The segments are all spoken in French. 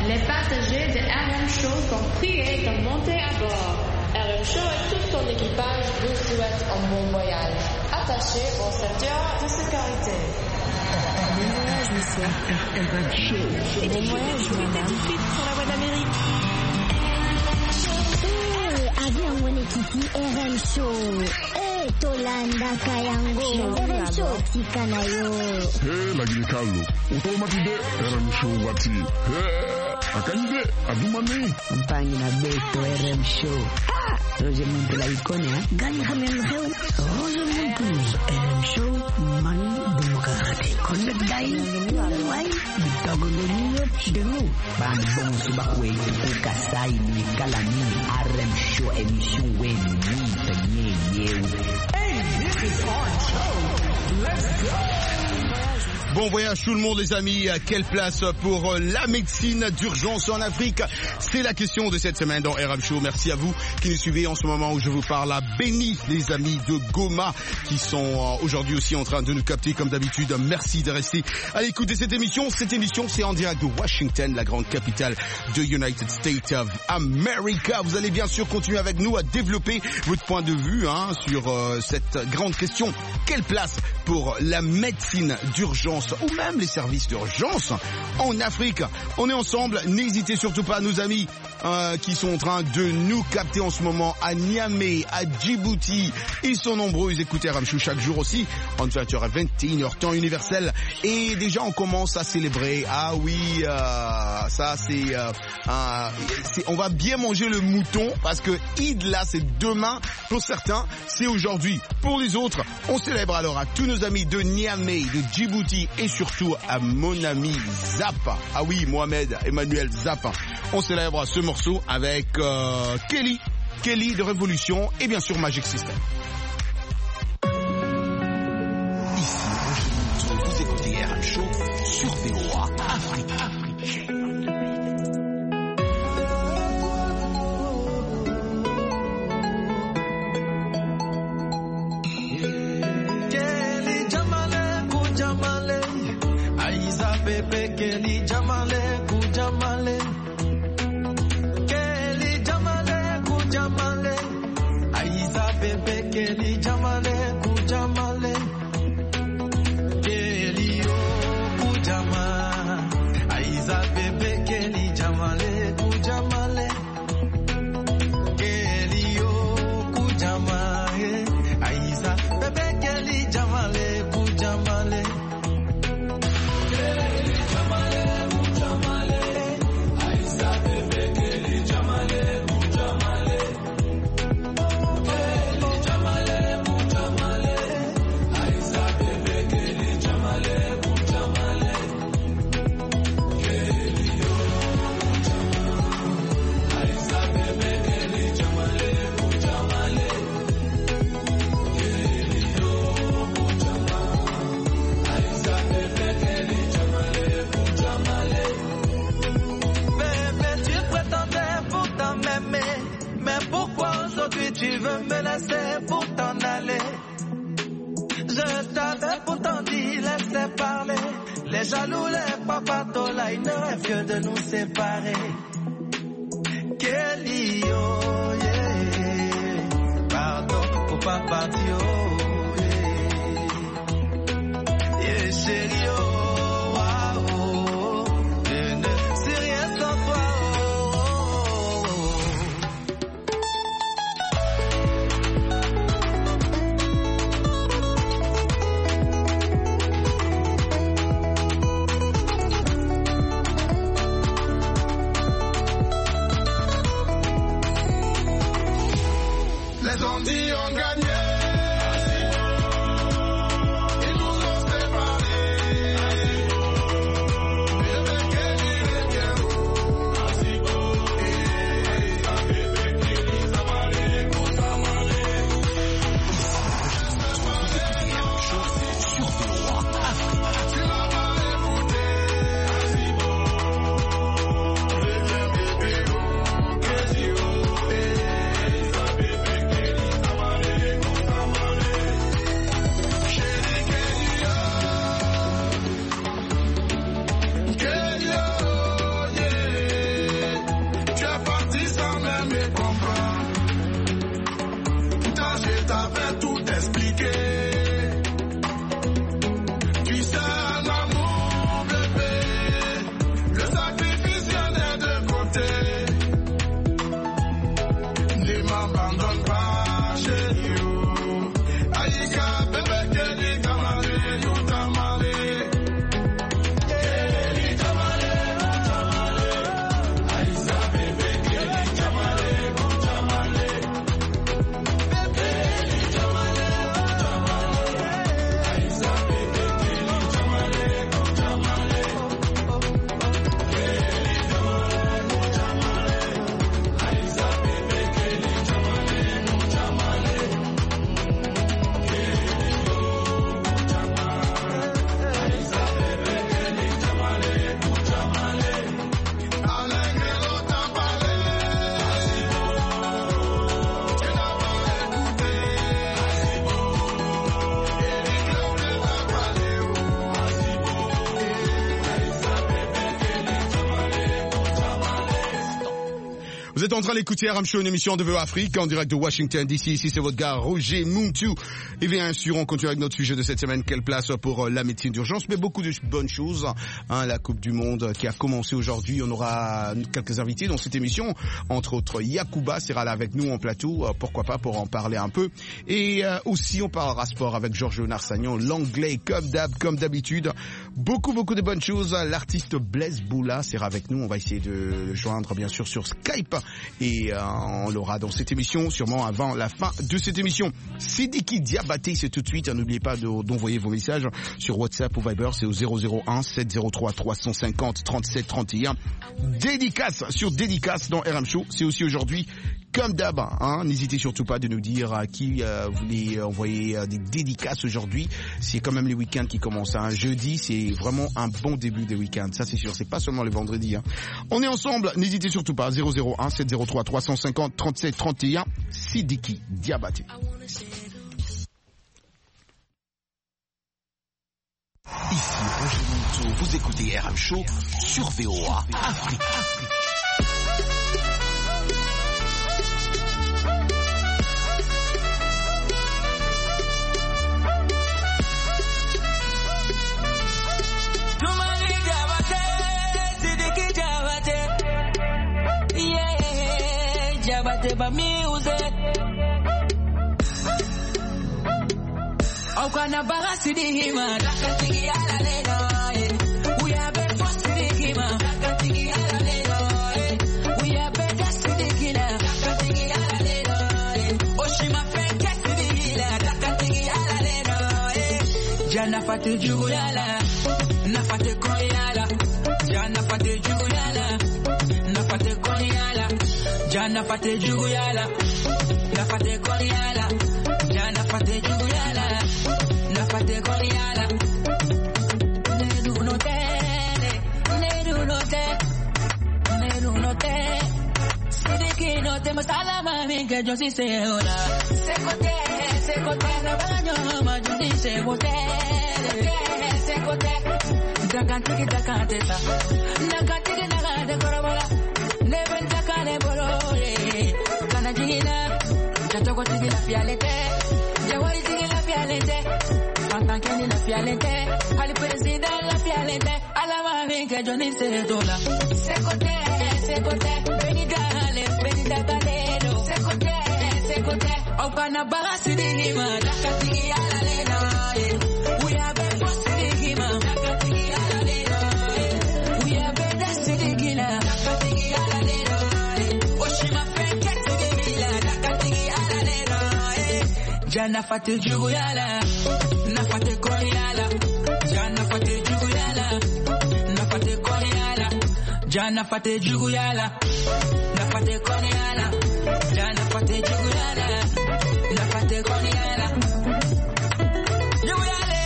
Les passagers de RM Show sont priés de monter à bord. RM Show et tout son équipage vous souhaitent un bon voyage. Attachez vos ceintures de sécurité. Bon voyage, monsieur. RM Show. Et bon voyage, madame. Tout de suite sur la voie d'Amérique. Avion Wenekiti RM Show. Tolanda Kayango. RM Show Tikanayo. Lagi Carlo. Automatide RM Show wati. Akande adumane. Mpangi na beto RM Show. Roger Muntu la ikone ha. Gani hamen heu. Roger Muntu RM Show mani demokrate. Konde dai. Wai. Bitago leniyo denu. Bang bong subakwe ukasai ni kalani RM Show emission weni ni penye yewe. Bon voyage tout le monde les amis, quelle place pour la médecine d'urgence en Afrique? C'est la question de cette semaine dans RM Show. Merci à vous qui nous suivez en ce moment où je vous parle à Béni, les amis de Goma qui sont aujourd'hui aussi en train de nous capter comme d'habitude. Merci de rester à l'écoute de cette émission. Cette émission c'est en direct de Washington, la grande capitale de United States of America. Vous allez bien sûr continuer avec nous à développer votre point de vue sur cette grande question. Quelle place pour la médecine d'urgence ou même les services d'urgence en Afrique? On est ensemble, n'hésitez surtout pas, nos amis qui sont en train de nous capter en ce moment à Niamey, à Djibouti. Ils sont nombreux, ils écoutent RM Show chaque jour aussi, en 20h à 21h, temps universel. Et déjà on commence à célébrer. Ah oui, ça c'est... on va bien manger le mouton parce que Eid là c'est demain. Pour certains, c'est aujourd'hui. Pour les autres, on célèbre alors à tous nos amis de Niamey, de Djibouti et surtout à mon ami Zappa. Ah oui, Mohamed Emmanuel Zappa. On célèbre ce morceau avec Kelly de Révolution et bien sûr Magic System. Ici, vous écoutez RM Show sur VOA Afrique. Pepe Kelly Jamale Kujamale Kelly Jamale Kujamale Aiza Pepe Kelly Jamale Kujamale Kelly O Kujama Aiza Pepe Kelly Jamale Kujamale Kelly O Kujama Aiza Pepe Kelly Jamale Kujamale Tu veux me laisser pour t'en aller. Je t'avais pourtant dit laisser parler. Les jaloux, les papatos, là ils ne rêvent de nous séparer. Kelly, oh yeah. Pardon pour pas partir, oh yeah. Yeah chérie, oh wow. Je ne sais rien sans toi. Les zombies ont gagné. Vous êtes en train d'écouter RM Show, une émission de VO Afrique en direct de Washington DC. Ici, c'est votre gars Roger Muntu. Et bien sûr, on continue avec notre sujet de cette semaine. Quelle place pour la médecine d'urgence? Mais beaucoup de bonnes choses. La Coupe du Monde qui a commencé aujourd'hui. On aura quelques invités dans cette émission. Entre autres, Yacouba sera là avec nous en plateau. Pourquoi pas, pour en parler un peu. Et aussi, on parlera sport avec Georges Narsagnon. L'anglais, comme d'habitude. Beaucoup de bonnes choses. L'artiste Blaise Boula sera avec nous. On va essayer de le joindre, bien sûr, sur Skype. Et on l'aura dans cette émission, sûrement avant la fin de cette émission. Sidiki Diabaté, c'est tout de suite. N'oubliez pas d'envoyer vos messages sur WhatsApp ou Viber, c'est au 001 703 350 37 31. Dédicace sur Dédicace dans RM Show, c'est aussi aujourd'hui. Comme d'hab, n'hésitez surtout pas de nous dire à qui vous voulez envoyer des dédicaces aujourd'hui. C'est quand même les week-ends qui commencent. Jeudi, c'est vraiment un bon début des week-ends. Ça, c'est sûr. C'est pas seulement le vendredi. On est ensemble. N'hésitez surtout pas. 001 703 350 37 31. Sidiki Diabaté. Ici Roger Muntu. Vous écoutez RM Show sur VOA Afrique. Ba music au kana bagasi dihima dakatigi ala leno we have been forced dihima dakatigi ala leno we have been forced dihima dakatigi ala leno oshima fake dihila dakatigi ala leno jana fatu juguyala na fate koyala jana fate juguyala na fate koyala Jana fate juguyala, na fate koriala. Jana fate juguyala, na fate koriala. Nedu no te. Sidiki no te masala mami que yo sí sé hola. Secote, na baño majusi secote. Dakantiki dakanteta, nakantiki korobola. Never takane borole, kana jina, jatoko tigi la fialete, jawari tigi la fialete, fantankeni la fialete, ali president la fialete, alama vinke joni se dola. Secote, benida galero, secote, opana bagasi dihima, dakatigi ala lena, we have been forced dihima, dakatigi ala lena, we have been destined dihima, dakatigi ala. Jana fate juguyala, na fate koriala. Jana fate juguyala, na fate koriala. Jana fate juguyala, na fate koriala. Jana fate juguyala, na fate koriala. Juguyale,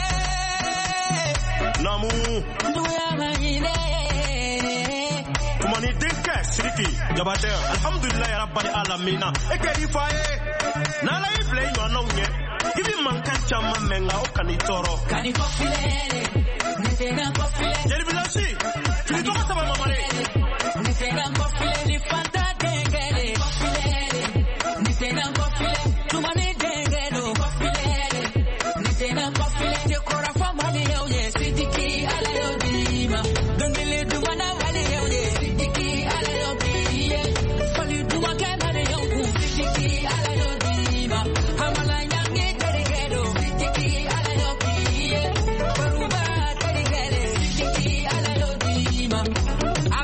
namu. Juguyama ine. Kumani dinka siriki jabate. Alhamdulillah ya rabbal alamina. Ekedi faye. Nala ifle yo nonye. Gibi manka chama menga o kanitoro. Kaniko filele. Nitena ko filele. Jeri bilasi. Kili to kata mama mare. Nitena ko filele fanta dengele. Filele. Nitena ko filele. Tumani dengelo. Filele. Nitena ko filele kora famali yo ye sidiki ala yo dima. Dengele duwana wale yo ye sidiki ala yo biye. Fali duwa kemale yo ku sidiki ala yo dima. Hamala nyange derigelo sidiki ala yo biye. Baruba derigele sidiki ala yo dima.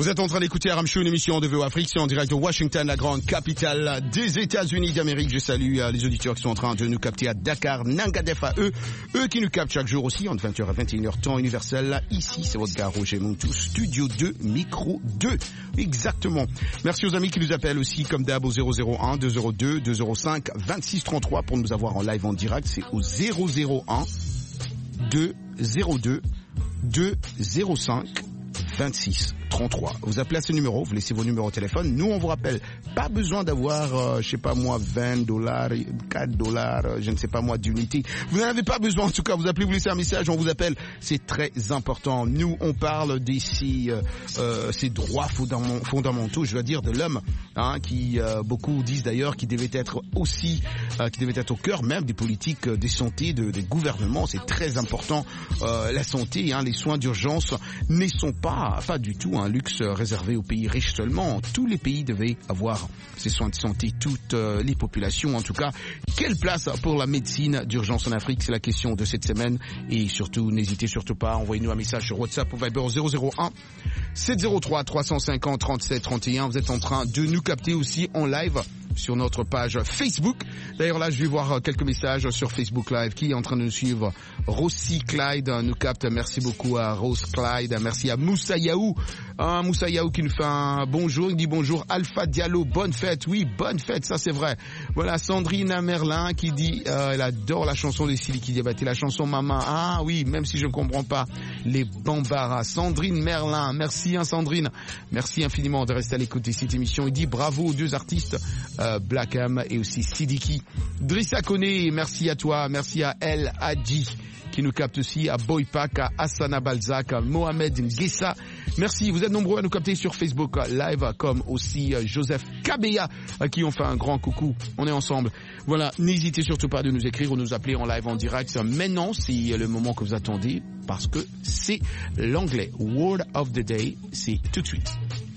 Vous êtes en train d'écouter RM Show, une émission de VO Afrique, c'est en direct de Washington, la grande capitale des États-Unis d'Amérique. Je salue les auditeurs qui sont en train de nous capter à Dakar, Nangadefa, eux qui nous captent chaque jour aussi, entre 20h et 21h, temps universel. Ici, c'est votre gars Roger Montou, Studio 2, Micro 2. Exactement. Merci aux amis qui nous appellent aussi, comme d'hab, au 001 202 205 26 33 pour nous avoir en live en direct. C'est au 001 202 205 26 33. Vous appelez à ce numéro, vous laissez vos numéros au téléphone. Nous, on vous rappelle, pas besoin d'avoir, je sais pas moi, $20, $4, je ne sais pas moi, d'unité. Vous n'en avez pas besoin, en tout cas, vous appelez, vous laissez un message, on vous appelle. C'est très important. Nous, on parle d'ici, ces droits fondamentaux, je dois dire, de l'homme, hein, qui, beaucoup disent d'ailleurs, qui devaient être aussi, qui devaient être au cœur même des politiques des santé, des gouvernements. C'est très important. La santé, hein, les soins d'urgence ne sont pas du tout un luxe réservé aux pays riches seulement. Tous les pays devaient avoir ces soins de santé, toutes les populations en tout cas. Quelle place pour la médecine d'urgence en Afrique? C'est la question de cette semaine. Et surtout, n'hésitez surtout pas, envoyez-nous un message sur WhatsApp ou Viber 001 703 350 37 31. Vous êtes en train de nous capter aussi en live sur notre page Facebook. D'ailleurs là, je vais voir quelques messages sur Facebook Live. Qui est en train de nous suivre? Rossi Clyde nous capte. Merci beaucoup à Rose Clyde. Merci à Moussa Yaou. Moussa Yaou qui nous fait un bonjour. Il dit bonjour Alpha Diallo. Bonne fête. Oui, bonne fête. Ça c'est vrai. Voilà, Sandrine Merlin qui dit elle adore la chanson de Siliki Diabaté, la chanson Maman. Ah oui, même si je ne comprends pas les Bambara. Sandrine Merlin. Merci Sandrine. Merci infiniment de rester à l'écoute de cette émission. Il dit bravo aux deux artistes. Black M et aussi Sidiki. Drissa Kone, merci à toi, merci à El Hadji qui nous capte aussi, à Boypak, à Hassana Balzac, à Mohamed Nguessa. Merci, vous êtes nombreux à nous capter sur Facebook Live, comme aussi Joseph Kabeya, à qui on fait un grand coucou. On est ensemble. Voilà, n'hésitez surtout pas de nous écrire ou nous appeler en live en direct. Maintenant, c'est le moment que vous attendez, parce que c'est l'anglais. Word of the Day, c'est tout de suite.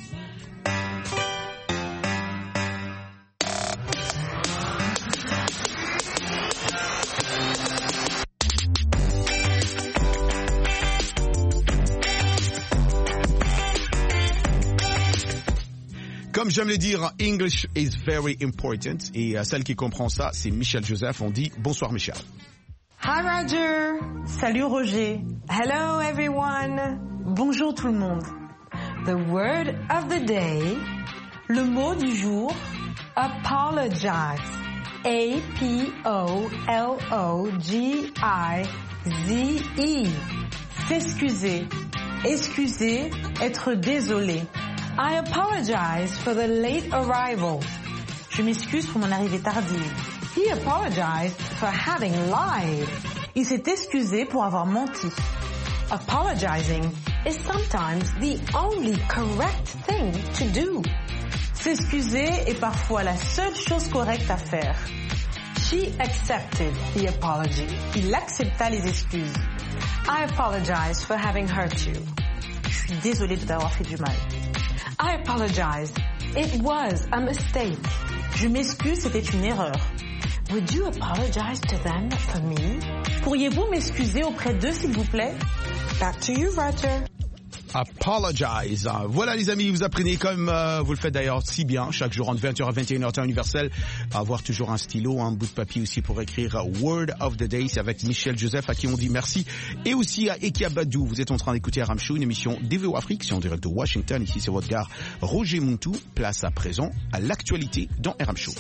Comme j'aime le dire, English is very important. Et celle qui comprend ça, c'est Michel Joseph. On dit bonsoir Michel. Hi Roger. Salut Roger. Hello everyone. Bonjour tout le monde. The word of the day. Le mot du jour. Apologize. A-P-O-L-O-G-I-Z-E. S'excuser. Excuser, être désolé. I apologize for the late arrival. Je m'excuse pour mon arrivée tardive. He apologized for having lied. Il s'est excusé pour avoir menti. Apologizing is sometimes the only correct thing to do. S'excuser est parfois la seule chose correcte à faire. She accepted the apology. Il accepta les excuses. I apologize for having hurt you. Je suis désolée de t'avoir fait du mal. I apologize. It was a mistake. Je m'excuse, c'était une erreur. Would you apologize to them for me? Pourriez-vous m'excuser auprès d'eux, s'il vous plaît? Back to you, Roger. Apologize. Voilà les amis, vous apprenez comme vous le faites d'ailleurs si bien chaque jour entre 20h à 21h temps universel, à avoir toujours un stylo, un bout de papier aussi pour écrire Word of the Day. C'est avec Michel Joseph à qui on dit merci, et aussi à Ekia Badou. Vous êtes en train d'écouter RM Show, une émission DVO Afrique, c'est en direct de Washington. Ici c'est votre gars Roger Montou. Place à présent à l'actualité dans RM Show.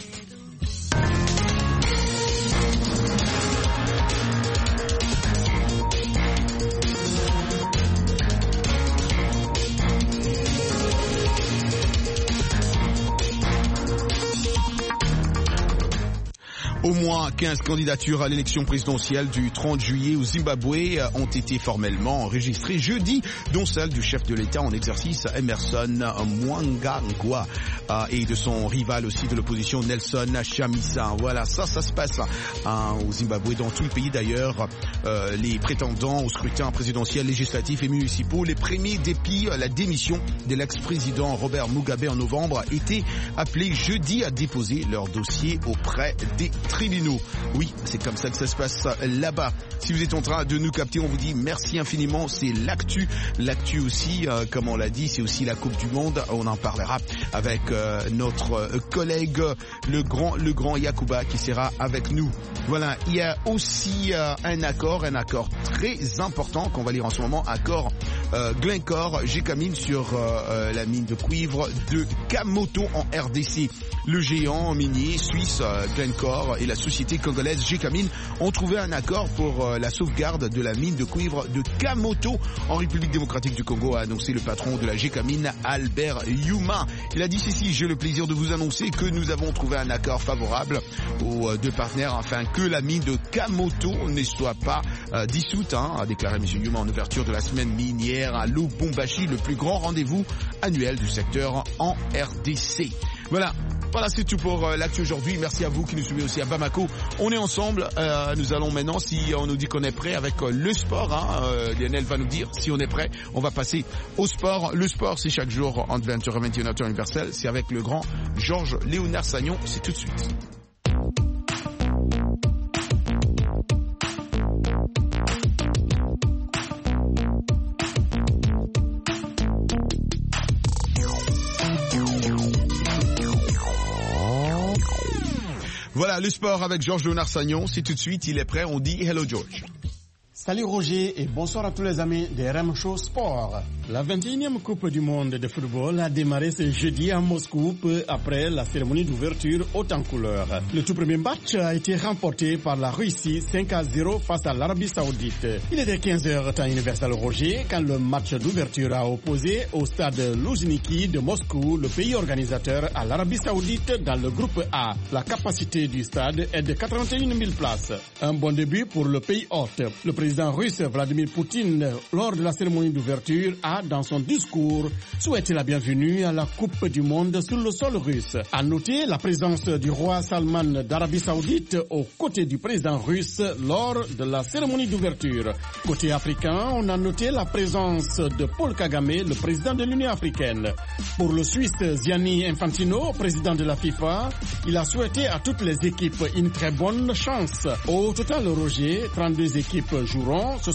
Au moins 15 candidatures à l'élection présidentielle du 30 juillet au Zimbabwe ont été formellement enregistrées jeudi, dont celle du chef de l'État en exercice Emmerson Mnangagwa et de son rival aussi de l'opposition Nelson Chamisa. Voilà, ça se passe au Zimbabwe, dans tout le pays d'ailleurs. Les prétendants au scrutin présidentiel, législatif et municipaux, les premiers depuis la démission de l'ex-président Robert Mugabe en novembre, étaient appelés jeudi à déposer leur dossier auprès des tribunaux. tribunaux. Oui, c'est comme ça que ça se passe là-bas. Si vous êtes en train de nous capter, on vous dit merci infiniment. C'est l'actu. L'actu aussi, comme on l'a dit, c'est aussi la Coupe du Monde. On en parlera avec notre collègue, le grand Yacouba qui sera avec nous. Voilà, il y a aussi un accord très important qu'on va lire en ce moment, accord Glencore, Gécamine sur la mine de cuivre de Kamoto en RDC. Le géant minier suisse Glencore et la société congolaise Gécamine ont trouvé un accord pour la sauvegarde de la mine de cuivre de Kamoto en République démocratique du Congo, a annoncé le patron de la Gécamine, Albert Yuma. Il a dit ceci: j'ai le plaisir de vous annoncer que nous avons trouvé un accord favorable aux deux partenaires afin que la mine de Kamoto ne soit pas dissoute, a déclaré M. Yuma en ouverture de la semaine minière à Lubumbashi, le plus grand rendez-vous annuel du secteur en RDC. Voilà, c'est tout pour l'actu aujourd'hui. Merci à vous qui nous suivez aussi à Bamako. On est ensemble. Nous allons maintenant, si on nous dit qu'on est prêt avec le sport, Lionel va nous dire si on est prêt. On va passer au sport. Le sport, c'est chaque jour entre 20h et 21h temps universel. C'est avec le grand Georges Léonard Sagnon. C'est tout de suite. Voilà, le sport avec Georges Léonard Sagnon, c'est tout de suite, il est prêt, on dit hello George. Salut Roger et bonsoir à tous les amis de RM Show Sport. La 21e Coupe du Monde de football a démarré ce jeudi à Moscou peu après la cérémonie d'ouverture haute en couleur. Le tout premier match a été remporté par la Russie 5-0 face à l'Arabie Saoudite. Il était 15h temps universel Roger quand le match d'ouverture a opposé au stade Louzhniki de Moscou le pays organisateur à l'Arabie Saoudite dans le groupe A. La capacité du stade est de 81 000 places. Un bon début pour le pays hôte. Le président russe Vladimir Poutine, lors de la cérémonie d'ouverture, a, dans son discours, souhaité la bienvenue à la Coupe du Monde sur le sol russe. A noter la présence du roi Salman d'Arabie Saoudite aux côtés du président russe lors de la cérémonie d'ouverture. Côté africain, on a noté la présence de Paul Kagame, le président de l'Union africaine. Pour le Suisse Gianni Infantino, président de la FIFA, il a souhaité à toutes les équipes une très bonne chance. Au total, Roger, 32 équipes joueront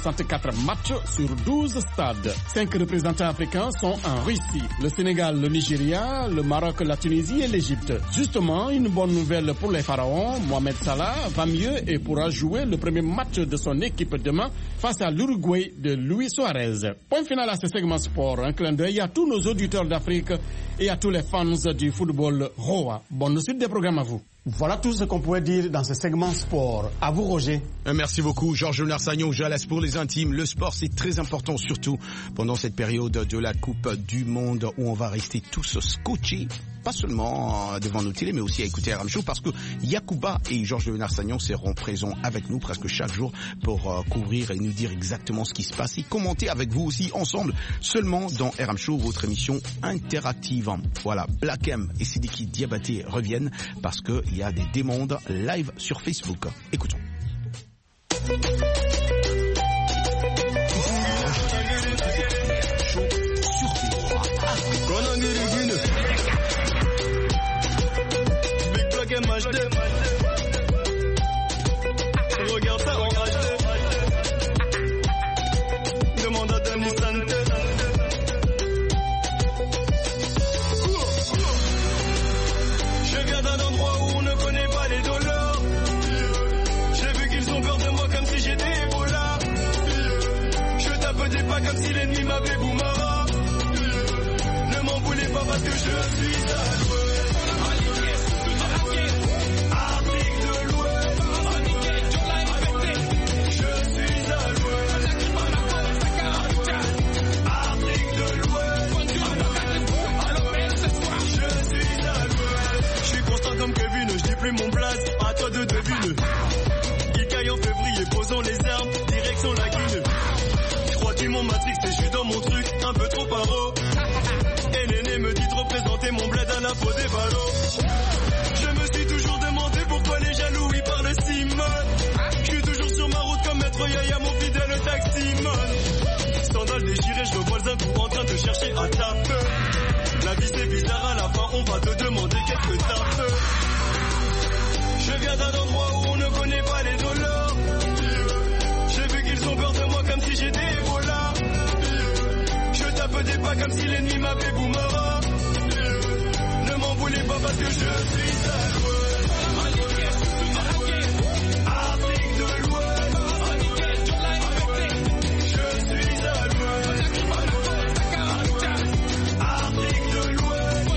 64 matchs sur 12 stades. 5 représentants africains sont en Russie. Le Sénégal, le Nigeria, le Maroc, la Tunisie et l'Égypte. Justement, une bonne nouvelle pour les pharaons. Mohamed Salah va mieux et pourra jouer le premier match de son équipe demain face à l'Uruguay de Luis Suarez. Point final à ce segment sport. Un clin d'œil à tous nos auditeurs d'Afrique et à tous les fans du football Roa. Bonne suite des programmes à vous. Voilà tout ce qu'on pouvait dire dans ce segment sport. À vous, Roger. Merci beaucoup, Georges Léonard Sagnon. Je laisse pour les intimes. Le sport, c'est très important, surtout pendant cette période de la Coupe du Monde où on va rester tous scotchés, pas seulement devant nos télés, mais aussi à écouter RM Show, parce que Yacouba et Georges Léonard Sagnon seront présents avec nous presque chaque jour pour couvrir et nous dire exactement ce qui se passe et commenter avec vous aussi ensemble, seulement dans RM Show, votre émission interactive. Voilà, Black M et Sidiki Diabaté reviennent parce que il y a des demandes live sur Facebook. Écoutons. Regarde ça en HD. Demande à Denis Santé. Je viens d'un endroit où on ne connaît pas les dollars. J'ai vu qu'ils ont peur de moi comme si j'étais Ebola. Je tape des pas comme si l'ennemi m'avait boumara. Ne m'en voulez pas parce que je suis à l'ouest. Comme Kevin, je dis plus mon blaze, à toi de deviner. Il caille en février, posons les armes, direction la Guinée. Je crois qu'ils m'ont matrixé, je suis dans mon truc, un peu trop paro. Et l'aîné me dit de représenter mon bled à la peau des ballots. Je me suis toujours demandé pourquoi les jaloux ils parlent si mal. Je suis toujours sur ma route comme maître Yaya, mon fidèle taximan. Sandales déchirées, je revois un coup en train de chercher à taper. La vie c'est bizarre, à la fin on va te demander qu'est-ce que t'as fait. Je Je viens d'un endroit où on ne connaît pas les dollars. J'ai vu qu'ils ont peur de moi comme si j'étais Ebola. Je tape des pas comme si l'ennemi m'appelait Boumara. Ne m'en voulez pas parce que je suis à l'ouest. Afrique de l'Ouest. Je suis à l'ouest. Afrique de l'Ouest.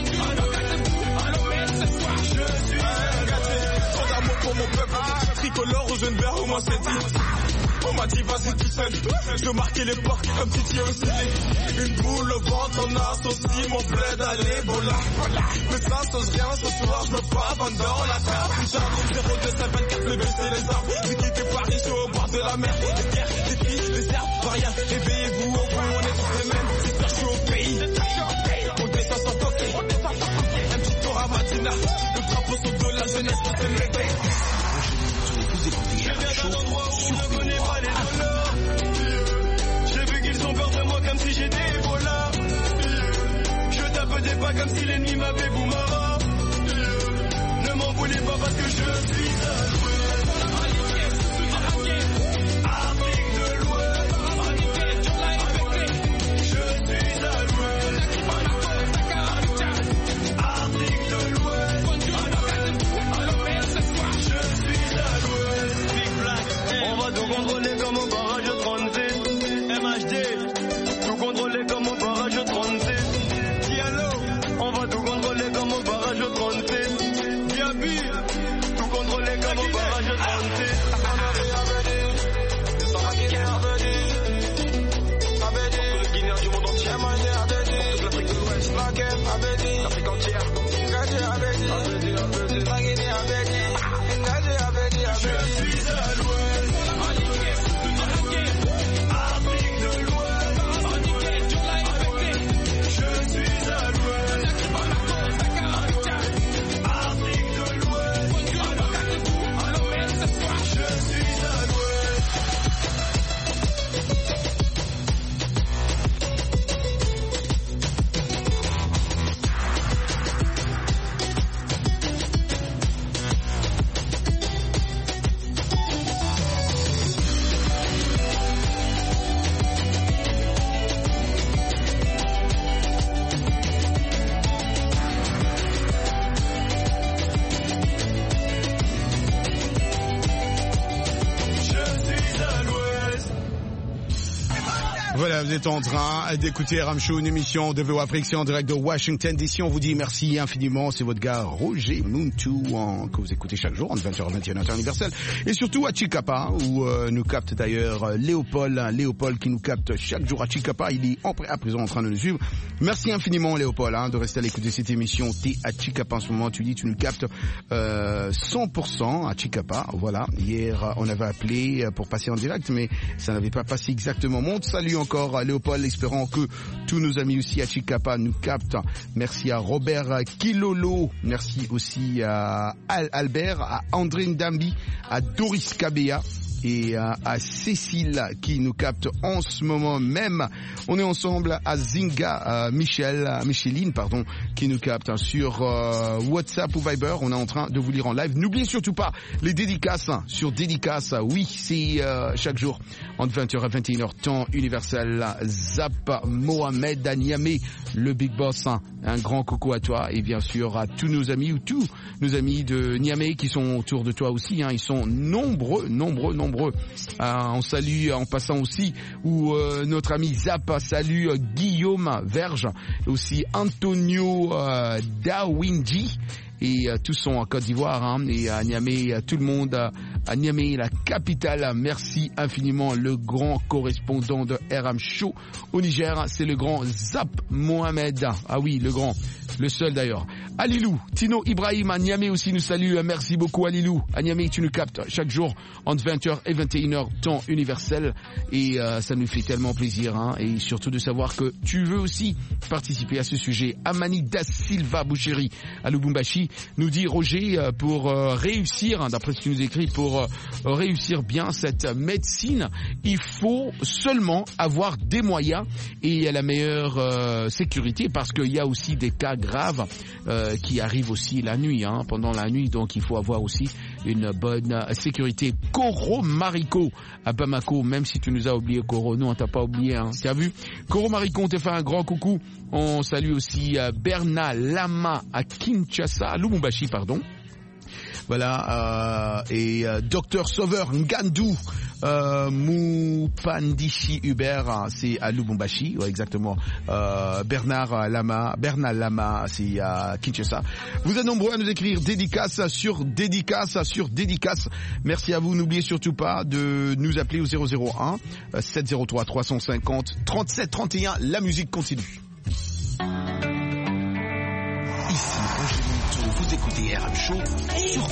Je suis à l'ouest. Trop d'amour pour mon peuple. Tricolore aux jeunes verts, au moins c'est dit. On m'a dit vas-y tout seul. Je dois marquer les portes comme Titi au CD. Une boule au ventre, on associe mon bled à l'Ebola. Mais ça sauce rien, ce soir je me pavane dans la table. Charlie 0224, le baisser les armes. J'ai quitté Paris, je suis au bord de la mer. Des guerres, des filles, des herbes, pas rien. Éveillez-vous au fond, on est tous les mêmes. C'est clair, je suis au pays. On descend sans toquer. Un petit tour à Madina. Le drapeau saute de la jeunesse, c'est le réveil. Vous écoutez RM Show sur VOA Afrique. J'ai vu qu'ils ont peur de moi comme si j'étais Ebola. Je tape des pas comme si l'ennemi m'appelait Boumara. Ne m'en voulez pas parce que je suis à l'ouest. Afrique de l'Ouest. Je suis à l'ouest. Afrique de l'Ouest. Je suis à l'ouest. Big Black, on va tout contrôler comme au barrage 36. MHD, tout contrôler comme au barrage 36. Diallo, on va tout contrôler comme au barrage 36. Diaby, tout contrôler comme au barrage 36. Du monde entier, toute l'Afrique de l'Ouest, l'Afrique entière. Je suis à l'ouest. Afrique de l'Ouest. Je suis à l'ouest. Afrique de l'Ouest. Je suis à l'ouest. Voilà, vous êtes en train d'écouter RM Show, une émission de VOA Afrique en direct de Washington DC. On vous dit merci infiniment. C'est votre gars Roger Muntu que vous écoutez chaque jour en 20h à 21h temps universel. Et surtout à Chicapa où nous capte d'ailleurs Léopold qui nous capte chaque jour à Chicapa. Il est à présent en train de nous suivre. Merci infiniment Léopold de rester à l'écoute de cette émission. T'es à Chicapa en ce moment. Tu nous captes 100% à Chicapa. Voilà. Hier on avait appelé pour passer en direct mais ça n'avait pas passé exactement. Mon salut encore Léopold, espérant que tous nos amis aussi à Chicapa nous captent. Merci à Robert Kilolo, merci aussi à Albert, à André Ndambi, à Doris Kabea et à Cécile qui nous capte en ce moment même. On est ensemble à Zinga, Micheline, qui nous capte sur WhatsApp ou Viber. On est en train de vous lire en live. N'oubliez surtout pas les dédicaces sur Dédicace. Oui, c'est chaque jour entre 20h à 21h temps universel. Zap Mohamed à Niamey, le Big Boss. Un grand coucou à toi et bien sûr à tous nos amis ou tous nos amis de Niamey qui sont autour de toi aussi. Ils sont nombreux. On salue en passant aussi où notre ami Zap salue Guillaume Verge, aussi Antonio Dawinji. Et tous sont en Côte d'Ivoire et à Niamey, tout le monde à Niamey, la capitale. Merci infiniment le grand correspondant de RM Show au Niger, c'est le grand Zap Mohamed. Ah oui, le grand, le seul d'ailleurs. Alilou, Tino Ibrahim à Niamey aussi nous salue. Merci beaucoup Alilou. À Niamey, tu nous captes chaque jour entre 20h et 21h temps universel et ça nous fait tellement plaisir et surtout de savoir que tu veux aussi participer à ce sujet. Amani Da Silva Boucheri à Lubumbashi nous dit Roger pour réussir, d'après ce que tu nous écris, pour réussir bien cette médecine, il faut seulement avoir des moyens et la meilleure sécurité parce qu'il y a aussi des cas graves qui arrivent aussi la nuit, pendant la nuit, donc il faut avoir aussi une bonne sécurité. Koro Mariko à Bamako, même si tu nous as oublié Koro, nous on t'a pas oublié, hein. Tu as vu? Koro Mariko, on te fait un grand coucou. On salue aussi Berna Lama à Kinshasa, à Lubumbashi, pardon. Voilà, et Docteur Sauveur Ngandou Mupandishi Hubert, c'est à Lubumbashi, ouais, exactement. Bernard Lama, c'est à Kinshasa. Vous êtes nombreux à nous écrire dédicace sur dédicace sur dédicace. Merci à vous. N'oubliez surtout pas de nous appeler au 001 703 350 37 31. La musique continue. Ici Roger Monteau, vous écoutez RM Show sur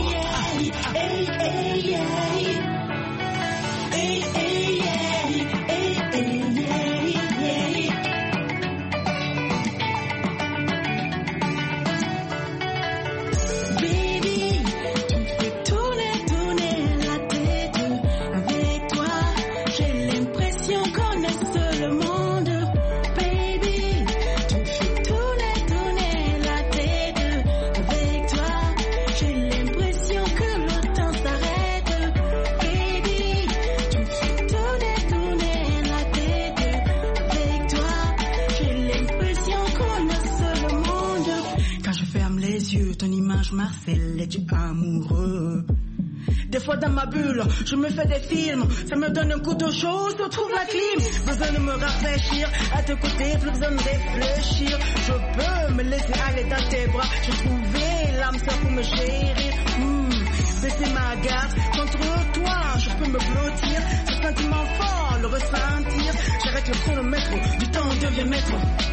ton image Marcel est du amoureux. Des fois dans ma bulle, je me fais des films, ça me donne un coup de chaud, je trouve la clim. Besoin de me rafraîchir, à tes côtés, plus besoin de réfléchir. Je peux me laisser aller dans tes bras, j'ai trouvé l'âme sœur pour me chérir. Baisser ma garde, contre toi, je peux me blottir. Ce sentiment fort, le ressentir. J'arrête le chronomètre, du temps devient maître.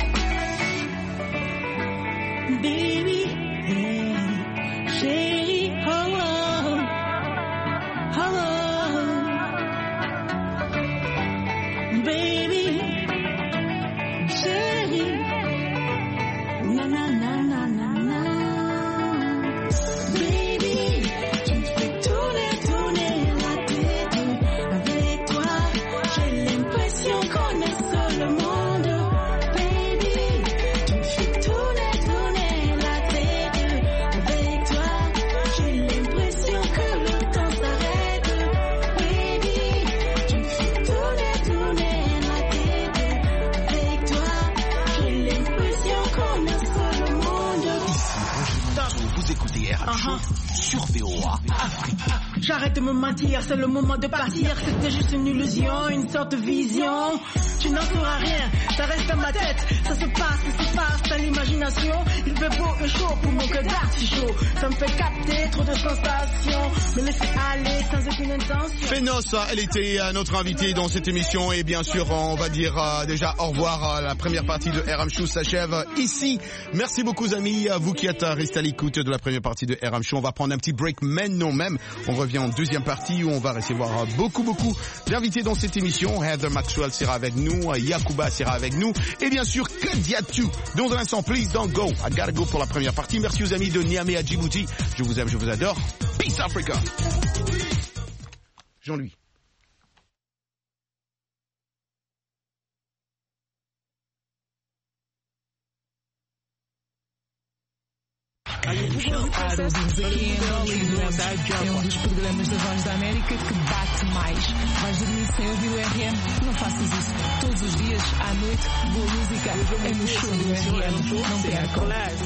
Baby, hey, chérie, oh, oh, oh, oh. Baby, chérie, na na na na na na. Baby, tu me fais tourner la tête. Avec toi, j'ai l'impression qu'on est seul au monde. Baby, tu me fais tourner. Sur VOA Afrique. J'arrête de me mentir, c'est le moment de partir. C'était juste une illusion, une sorte de vision. Tu n'en sauras rien, ça reste dans ma tête. Ça se passe dans l'imagination. Il fait beau et chaud pour mon cœur d'artichaut. Ça me fait capter trop de sensations. Me laisser aller sans aucune intention. Fénos, elle était notre invitée dans cette émission. Et bien sûr, on va dire déjà au revoir. La première partie de RM Show s'achève ici. Merci beaucoup, amis, à vous qui êtes restés à l'écoute de la première partie de RM Show. On va prendre un petit break maintenant même. On revient en deuxième partie où on va recevoir beaucoup d'invités dans cette émission. Heather Maxwell sera avec nous, Yakuba sera avec nous et bien sûr Kadiatu. Dans un instant, please don't go. I gotta go pour la première partie. Merci aux amis de Niamey à Djibouti. Je vous aime, je vous adore. Peace Africa. Jean-Louis. É um dos programas da Voz da América que bate mais. Vais dormir sem ouvir o RM? Não faças isso. Todos os dias, à noite, boa música é no show do RM. Não percam.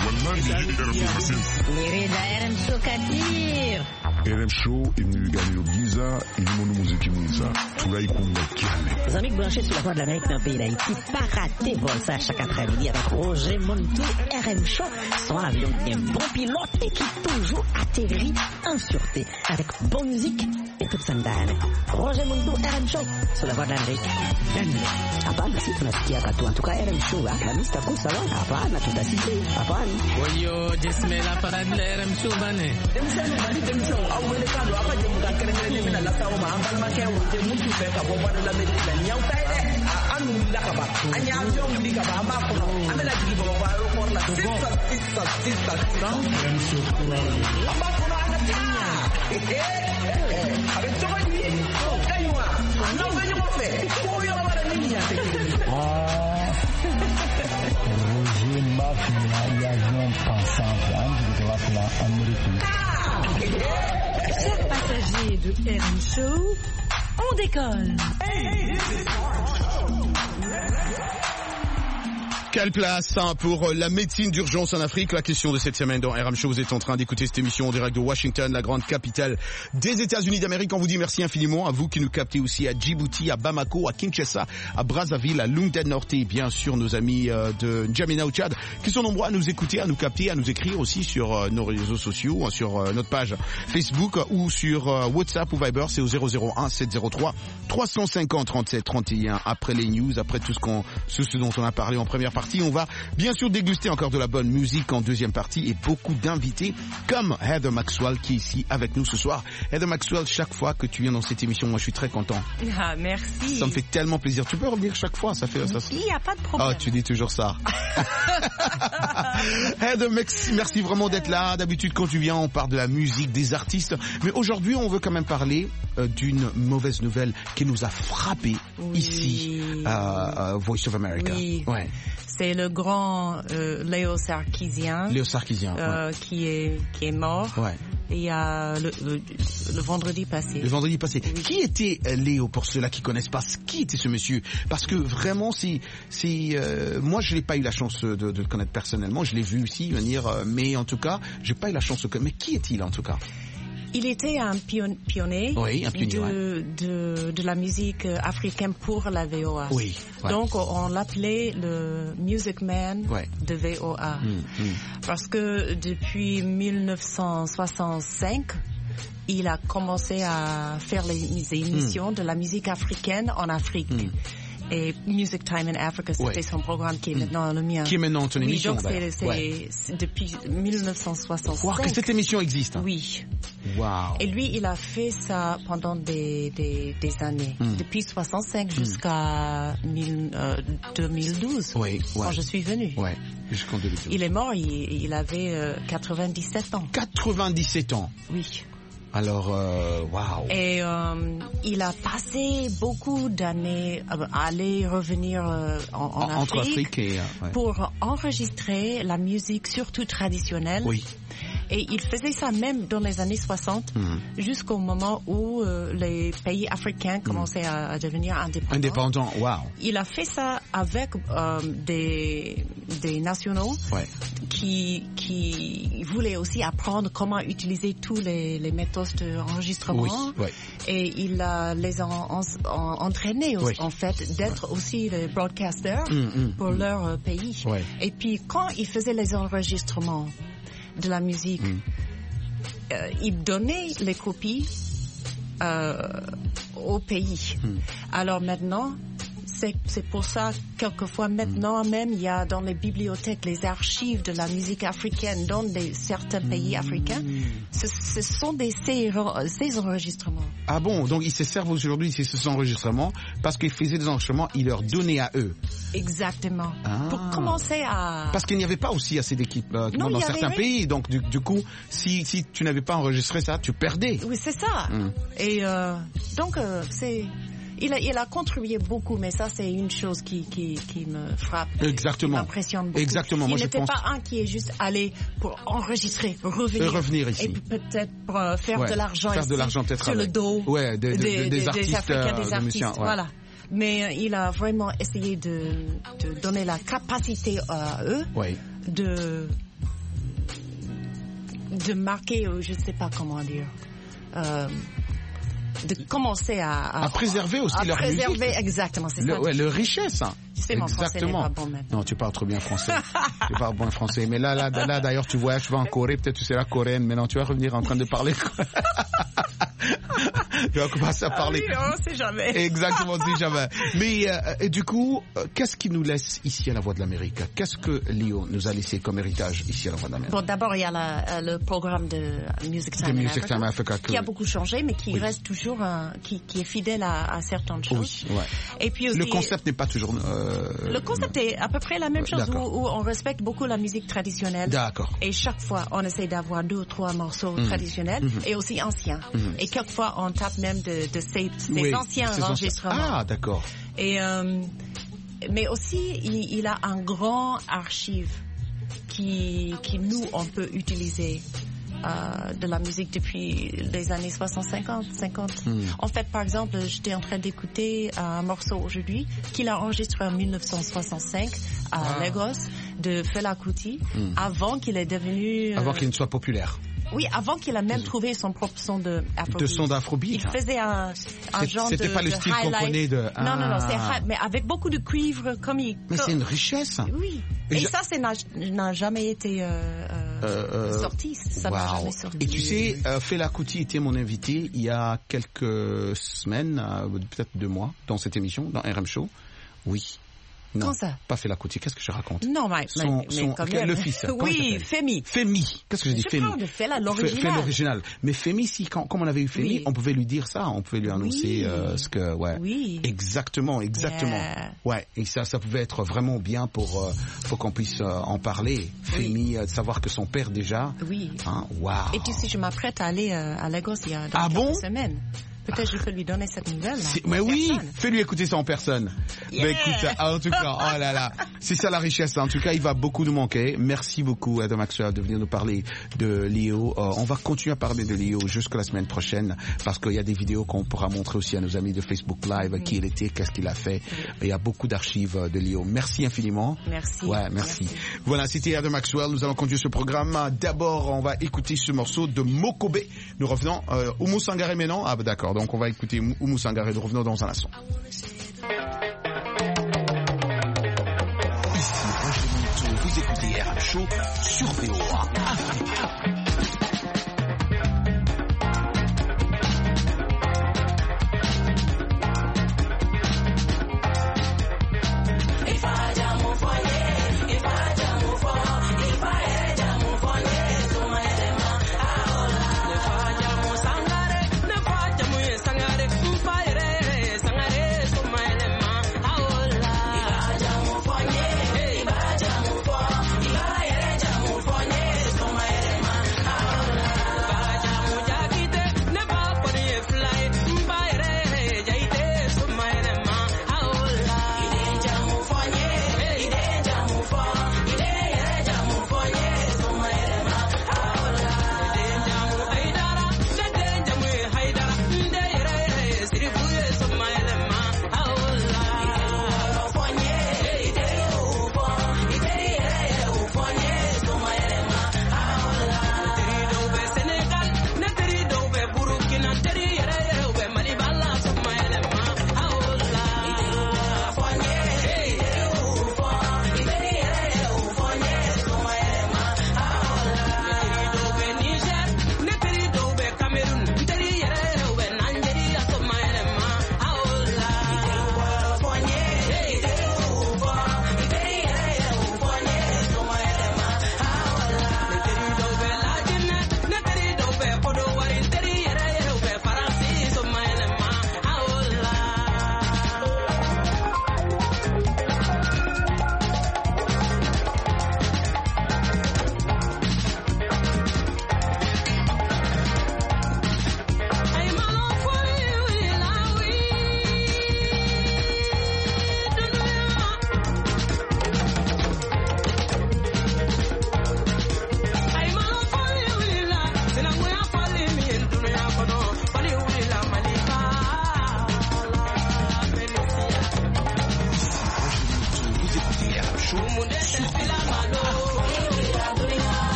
RM Show Kadir. RM Show imnigani Giza ilimono muziki mwiza tulaikumba kiale. Les amis branchés sur la Voix de l'Amérique dans le pays d'Haïti, pas rater vol ça chaque après-midi avec Roger Monteau. RM Show, son avion qui est un bon pilote et qui toujours atterrit en sûreté avec bonne musique et toute sa dame. Roger Monteau, RM Show sur la Voix de l'Amérique. Hapana, si tunasikia katu. En tout cas, RM Show, la mista kusa wana. Hapana, tutasikia. Hapana. Oyo, jismela para RM Show bane. Awelekano apaje mukakerengere mina la sawo ma ambal ma kewo te mutu fe ka bomba la medina nyaw tay de anu la ka ba anya jom di ka ba ma ko amela jigi bo ba ro ko la sista amba ko na ana tinya avec toi ni kaywa na ba ni ko fe ko yo ba la ni ya te Roger Mafia, il y a un pensant, hein, de la Amérique. Chers passagers de RM Show, on décolle. Quelle place pour la médecine d'urgence en Afrique? La question de cette semaine dans RM Show. Vous êtes en train d'écouter cette émission en direct de Washington, la grande capitale des États-Unis d'Amérique. On vous dit merci infiniment à vous qui nous captez aussi à Djibouti, à Bamako, à Kinshasa, à Brazzaville, à Lunda Norte et bien sûr nos amis de N'Djamena au Tchad qui sont nombreux à nous écouter, à nous capter, à nous écrire aussi sur nos réseaux sociaux, sur notre page Facebook ou sur WhatsApp ou Viber. C'est au 001 703 350 37 31. Après les news, après tout ce dont on a parlé en première partie, on va bien sûr déguster encore de la bonne musique en deuxième partie et beaucoup d'invités comme Heather Maxwell qui est ici avec nous ce soir. Heather Maxwell, chaque fois que tu viens dans cette émission, moi je suis très content. Ah, merci. Ça me fait tellement plaisir. Tu peux revenir chaque fois, ça fait ça. Il n'y a pas de problème. Oh, tu dis toujours ça. Heather, merci vraiment d'être là. D'habitude quand tu viens, on parle de la musique, des artistes, mais aujourd'hui on veut quand même parler d'une mauvaise nouvelle qui nous a frappé ici à Voice of America. Oui. Ouais. C'est le grand Léo Sarkisian. Léo Sarkisian, ouais. qui est mort. Ouais. Il y a le vendredi passé. Le vendredi passé. Oui. Qui était Léo pour ceux-là qui connaissent pas? Qui était ce monsieur? Parce que vraiment, moi je n'ai pas eu la chance de le connaître personnellement. Je l'ai vu ici venir, mais en tout cas, j'ai pas eu la chance de connaître. Mais qui est-il en tout cas? Il était un pionnier, oui, un pionnier de la musique africaine pour la VOA. Oui, ouais. Donc on l'appelait le Music Man de VOA. Parce que depuis 1965, il a commencé à faire les émissions de la musique africaine en Afrique. Et Music Time in Africa, c'était son programme qui est maintenant le mien. Qui est maintenant ton émission, donc c'est depuis 1965. Voir que cette émission existe. Hein. Oui. Wow. Et lui, il a fait ça pendant des années. Depuis 65 jusqu'à 2012. Oui, quand je suis venue. Ouais. Jusqu'en 2012. Il est mort, il avait 97 ans. 97 ans. Oui. Alors, waouh. Et il a passé beaucoup d'années à aller revenir en Afrique et, pour enregistrer la musique, surtout traditionnelle. Oui. Et il faisait ça même dans les années 60, jusqu'au moment où les pays africains commençaient à devenir indépendants. Waouh. Il a fait ça avec des nationaux qui voulaient aussi apprendre comment utiliser tous les méthodes d'enregistrement. Oui. Et il les a entraînés en fait d'être aussi des broadcasters pour leur pays. Et puis quand il faisait les enregistrements de la musique, il donnait les copies au pays. Alors maintenant, c'est pour ça, quelquefois maintenant même, il y a dans les bibliothèques les archives de la musique africaine dans certains pays africains. Ce sont ces enregistrements. Ah bon, donc ils se servent aujourd'hui de ces enregistrements parce qu'ils faisaient des enregistrements, ils leur donnaient à eux. Exactement. Pour commencer à... Parce qu'il n'y avait pas aussi assez d'équipes dans certains pays, donc du coup, si tu n'avais pas enregistré ça, tu perdais. Oui, c'est ça. Et donc, c'est... Il a contribué beaucoup, mais ça c'est une chose qui me frappe. Exactement. Qui m'impressionne beaucoup. Exactement. Il moi n'était pas un qui est juste allé pour enregistrer, revenir ici. Et peut-être pour faire de l'argent ici. Faire de l'argent peut-être sur le dos des artistes Africains, des artistes. Musiciens, voilà. Mais il a vraiment essayé de donner la capacité à eux de marquer, je ne sais pas comment dire. De commencer à préserver aussi leur musique. Exactement, c'est ça. Le richesse. C'est mon français n'est pas bon maintenant. Non, tu parles trop bien français. Tu parles bon français. Mais là, d'ailleurs, tu voyages, tu vas en Corée, peut-être tu seras coréenne. Mais non, tu vas revenir en train de parler. Tu vas commencer à parler. Oui, on sait jamais. Exactement, on sait jamais. Mais et du coup, qu'est-ce qui nous laisse ici à la Voix de l'Amérique? Qu'est-ce que Léo nous a laissé comme héritage ici à la Voix de l'Amérique? Bon, d'abord, il y a le programme de Music Time in Africa qui a beaucoup changé, mais qui reste toujours, qui est fidèle à certaines choses. Oui, Et puis aussi, le concept n'est pas toujours... le concept est à peu près la même chose, où on respecte beaucoup la musique traditionnelle. D'accord. Et chaque fois, on essaie d'avoir 2 ou 3 morceaux traditionnels et aussi anciens. Et quelquefois, on tape même de ces anciens enregistrements. Ah, d'accord. Et mais aussi, il a un grand archive qui nous, on peut utiliser de la musique depuis les années 60-50. En fait, par exemple, j'étais en train d'écouter un morceau aujourd'hui qu'il a enregistré en 1965 à Lagos de Fela Kuti, avant qu'il est devenu... Avant qu'il ne soit populaire. Oui, avant qu'il a même trouvé son propre son de Afrobeat. De son d'Afrobeat. Il faisait un genre de C'était pas le style qu'on connaît de... Non, c'est mais avec beaucoup de cuivre, comme il... Mais c'est une richesse. Oui. Et ça, n'a jamais été sorti. Ça n'a jamais sorti. Et tu sais, Fela Kuti était mon invité il y a quelques semaines, peut-être 2 mois, dans cette émission, dans RM Show. Oui. Non, ça? Pas Fela Kuti. Qu'est-ce que je raconte? Non, mais quand même. Le fils. Oui, Femi. Qu'est-ce que je dis? Je parle de Fela, l'original. Fela, l'original. Mais Femi, comme on avait eu Femi, on pouvait lui dire ça. On pouvait lui annoncer ce que, Oui. Exactement. Yeah. Ouais. Et ça pouvait être vraiment bien pour qu'on puisse en parler. Femi, de savoir que son père déjà. Oui. Hein? Wow. Et tu sais, je m'apprête à aller à Lagos il y a quelques semaines. Peut-être je peux lui donner cette nouvelle. Mais oui, fais-lui écouter ça en personne. Yeah. Mais écoute, en tout cas, oh là là, c'est ça la richesse. En tout cas, il va beaucoup nous manquer. Merci beaucoup, Adam Maxwell, de venir nous parler de Léo. On va continuer à parler de Léo jusqu'à la semaine prochaine, parce qu'il y a des vidéos qu'on pourra montrer aussi à nos amis de Facebook Live, qui il était, qu'est-ce qu'il a fait. Il y a beaucoup d'archives de Léo. Merci infiniment. Merci. Ouais, merci. Voilà, c'était Adam Maxwell. Nous allons continuer ce programme. D'abord, on va écouter ce morceau de Mokobe. Nous revenons. Oumou Sangaré maintenant. Ah, bah, d'accord. Donc, on va écouter Oumou Sangaré. Nous revenons dans un instant. Ici Roger Monteau, vous écoutez RM Show sur VOA Afrique.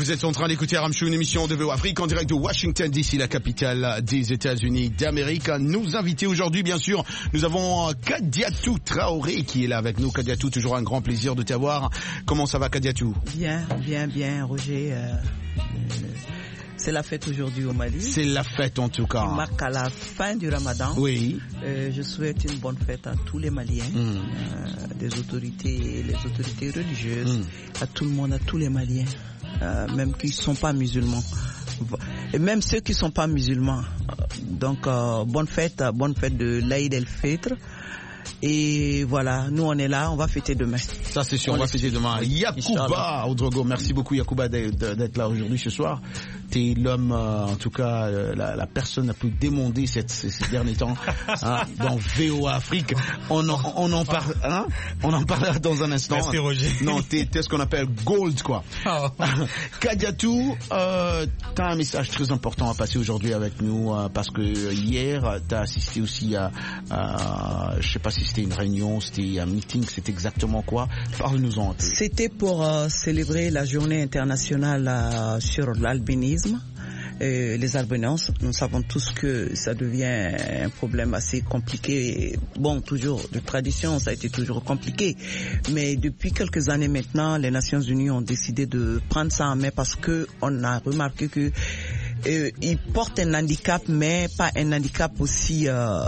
Vous êtes en train d'écouter RM Show, une émission de VOA Afrique en direct de Washington DC, la capitale des États-Unis d'Amérique. Nos invités aujourd'hui, bien sûr, nous avons Kadiatou Traoré qui est là avec nous. Kadiatou, toujours un grand plaisir de t'avoir. Comment ça va, Kadiatou? Bien, Roger. C'est la fête aujourd'hui au Mali. C'est la fête en tout cas. Qui marque à la fin du Ramadan. Oui. Je souhaite une bonne fête à tous les Maliens, les autorités religieuses, à tout le monde, à tous les Maliens, même qui ne sont pas musulmans. Et même ceux qui ne sont pas musulmans. Donc, bonne fête de l'Aïd el-Fitr. Et voilà, nous on est là, on va fêter demain. Ça c'est sûr, on va fêter demain. Yacouba Ouedraogo, merci beaucoup Yacouba d'être là aujourd'hui ce soir. T'es l'homme, en tout cas, la personne la plus démondée ces derniers temps dans VOA Afrique. On en parlera dans un instant. Merci Roger. Non, t'es ce qu'on appelle gold quoi. Oh. Kadiatou, t'as un message très important à passer aujourd'hui avec nous parce que hier t'as assisté aussi à je sais pas si c'était une réunion, c'était un meeting, c'était exactement quoi? Parle-nous-en un peu. C'était pour célébrer la journée internationale sur l'albinisme. Les albinos, nous savons tous que ça devient un problème assez compliqué. Bon, toujours de tradition, ça a été toujours compliqué. Mais depuis quelques années maintenant, les Nations Unies ont décidé de prendre ça en main parce que on a remarqué que ils portent un handicap, mais pas un handicap aussi.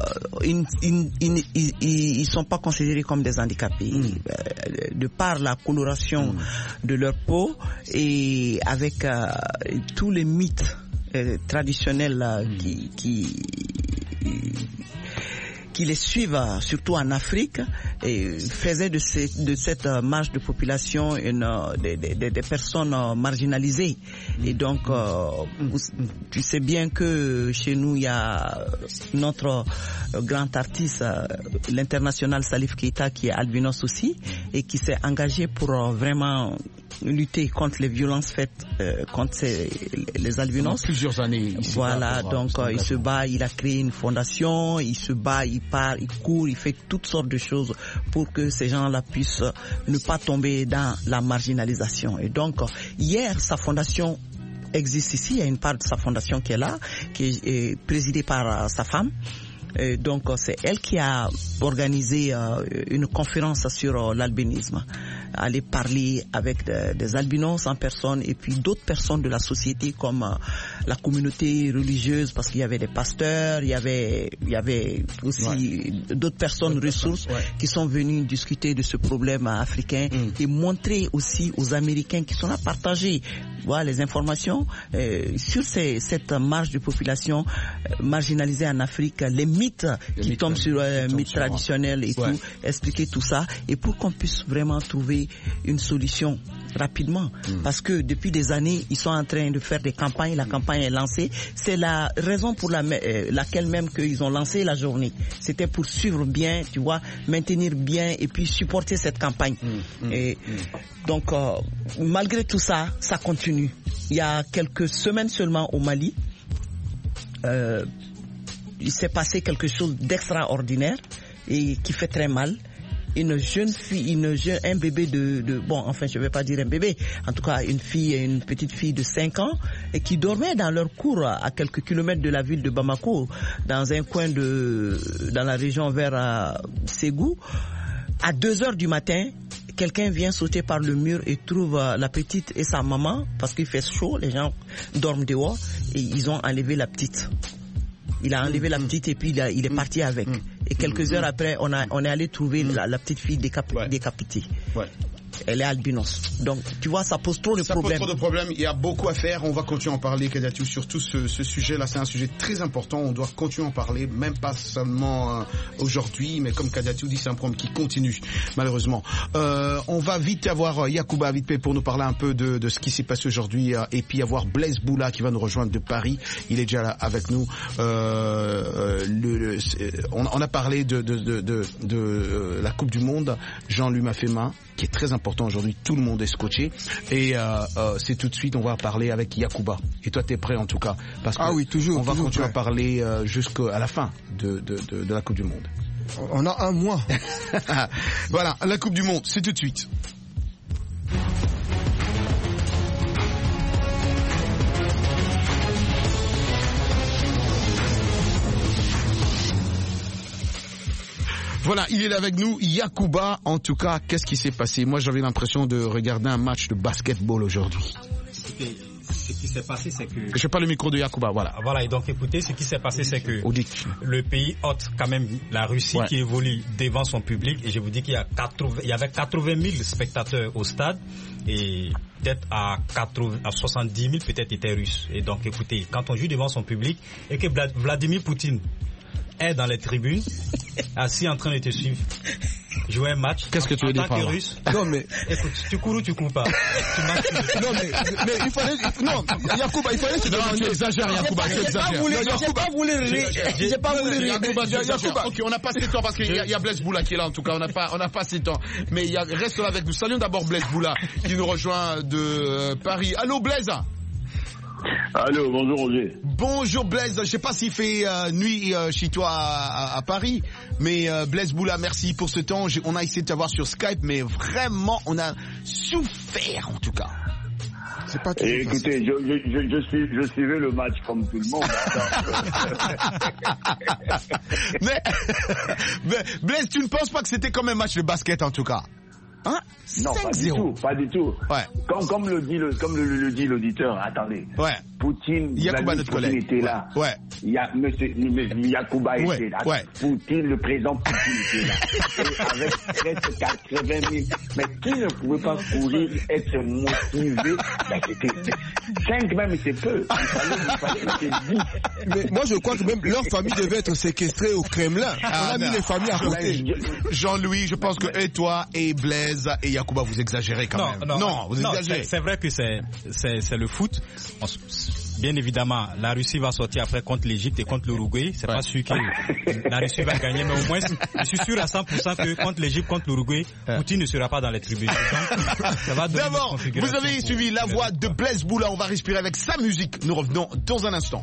Ils sont pas considérés comme des handicapés de par la coloration de leur peau et avec tous les mythes traditionnels qui les suivent, surtout en Afrique, et faisaient de cette marge de population des personnes marginalisées. Et donc, tu sais bien que chez nous, il y a notre grand artiste, l'international Salif Keita, qui est albinos aussi, et qui s'est engagé pour vraiment lutter contre les violences faites contre les albinos. Plusieurs années. Voilà, donc il se bat, il a créé une fondation, il se bat, il part, il court, il fait toutes sortes de choses pour que ces gens-là puissent ne pas tomber dans la marginalisation. Et donc, hier, sa fondation existe ici, il y a une part de sa fondation qui est là, qui est présidée par sa femme. Et donc, c'est elle qui a organisé une conférence sur l'albinisme. Aller parler avec des albinos en personne et puis d'autres personnes de la société comme la communauté religieuse, parce qu'il y avait des pasteurs, il y avait aussi d'autres personnes ressources qui sont venues discuter de ce problème africain et montrer aussi aux Américains qui sont là partager les informations sur cette marge de population marginalisée en Afrique, les mythes qui tombent sur les mythes traditionnels et tout, expliquer tout ça et pour qu'on puisse vraiment trouver une solution rapidement, parce que depuis des années ils sont en train de faire des campagnes, la campagne est lancée, c'est la raison pour laquelle même qu'ils ont lancé la journée, c'était pour suivre bien, tu vois, maintenir bien et puis supporter cette campagne. Et donc malgré tout ça, ça continue. Il y a quelques semaines seulement au Mali, il s'est passé quelque chose d'extraordinaire et qui fait très mal. Une jeune fille, un bébé je vais pas dire un bébé, en tout cas une petite fille de 5 ans, et qui dormait dans leur cour à quelques kilomètres de la ville de Bamako, dans un coin dans la région vers Ségou. À 2h du matin, quelqu'un vient sauter par le mur et trouve la petite et sa maman, parce qu'il fait chaud, les gens dorment dehors, et ils ont enlevé la petite. Il a enlevé la petite et puis il est parti avec. Et quelques heures après, on est allé trouver la petite fille décapitée. Ouais. Elle est albinos. Donc, tu vois, ça pose trop de problèmes. Ça pose trop de problèmes. Il y a beaucoup à faire. On va continuer à en parler, Kadiatou, sur tout ce sujet-là. C'est un sujet très important. On doit continuer à en parler, même pas seulement aujourd'hui, mais comme Kadiatou dit, c'est un problème qui continue, malheureusement. On va vite avoir Yacouba vite pour nous parler un peu de ce qui s'est passé aujourd'hui, et puis avoir Blaise Boula qui va nous rejoindre de Paris. Il est déjà là avec nous. On a parlé de la Coupe du Monde. Jean-Louis Mafema, qui est très important aujourd'hui, tout le monde est scotché et c'est tout de suite, on va parler avec Yacouba. Et toi t'es prêt en tout cas, parce que oui, toujours, on va toujours continuer prêt. à parler jusqu'à la fin de la Coupe du Monde. On a un mois. Voilà, la Coupe du Monde, c'est tout de suite. Voilà, il est là avec nous, Yacouba. En tout cas, qu'est-ce qui s'est passé? Moi, j'avais l'impression de regarder un match de basketball aujourd'hui. Ce qui s'est passé, c'est que... Je parle le micro de Yacouba, voilà. Voilà, et donc écoutez, ce qui s'est passé, c'est que le pays hôte, quand même, la Russie, qui évolue devant son public, et je vous dis qu'il y avait 80 000 spectateurs au stade, et peut-être à 70 000 peut-être étaient russes. Et donc écoutez, quand on joue devant son public, et que Vladimir Poutine est dans les tribunes, assis en train de te suivre, jouer un match. Qu'est-ce que tu veux dire par là? Russe. Non mais écoute, tu cours ou tu cours pas? Non mais il fallait Yacouba, il fallait que tu exagères Yacouba, tu exagères. J'ai pas voulu rire. Yacouba, OK, on a pas assez de temps parce qu'il y a Blaise Boula qui est là en tout cas, on n'a pas assez de temps. Mais reste là avec nous. Saluons d'abord Blaise Boula qui nous rejoint de Paris. Allô Blaise. Allô, bonjour Roger. Bonjour Blaise, je sais pas s'il fait nuit chez toi à Paris, mais Blaise Boula, merci pour ce temps. On a essayé de t'avoir sur Skype, mais vraiment on a souffert en tout cas. C'est pas tout. Écoutez, je suivais le match comme tout le monde. mais Blaise, tu ne penses pas que c'était comme un match de basket en tout cas? Hein? Non, pas du tout. Ouais. Comme le dit l'auditeur, attendez. Ouais. Yacouba, notre collègue, était là. Ouais. Yacouba était là. Ouais. Poutine, le président Poutine était là. Et avec presque 80 000. Mais qui ne pouvait pas courir, être motivé? Ben, c'était 5 même, c'est peu. Il fallait 10. Mais moi, je crois que même leur famille devait être séquestrée au Kremlin. On a mis les familles à côté. Jean-Louis, je pense que et toi et Blaise et Yacouba, vous exagérez quand même. Non, vous exagérez. C'est vrai que c'est le foot. Bien évidemment, la Russie va sortir après contre l'Égypte et contre l'Uruguay. C'est pas sûr que la Russie va gagner, mais au moins, je suis sûr à 100% que contre l'Égypte, contre l'Uruguay, Poutine ne sera pas dans les tribunes. D'abord, vous avez suivi la voix de Blaise Boula. On va respirer avec sa musique. Nous revenons dans un instant.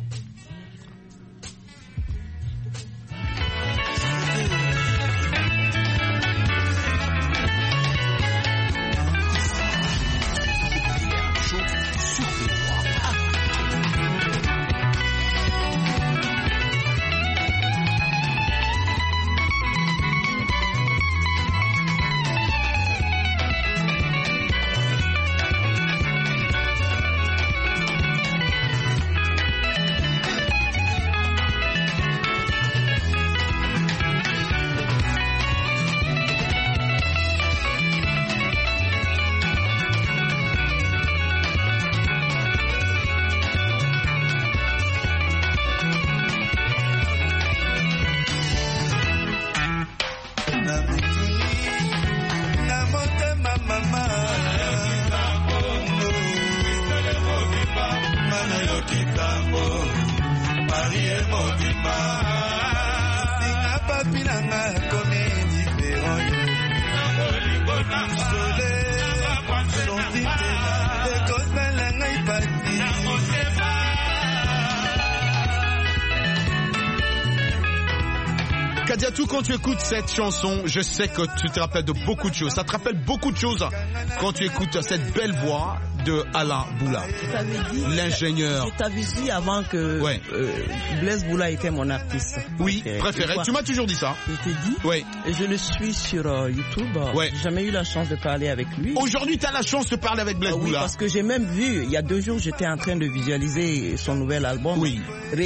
Kadiatou, quand tu écoutes cette chanson, je sais que tu te rappelles de beaucoup de choses. Ça te rappelle beaucoup de choses quand tu écoutes cette belle voix de Alain Boula, l'ingénieur. Je t'avais dit avant que Blaise Boula était mon artiste. Oui, préféré. Tu m'as toujours dit ça. Je t'ai dit. Oui. Et je le suis sur YouTube. Ouais. J'ai jamais eu la chance de parler avec lui. Aujourd'hui, tu as la chance de parler avec Blaise Boula. Oui, parce que j'ai même vu, il y a 2 jours, j'étais en train de visualiser son nouvel album. Oui.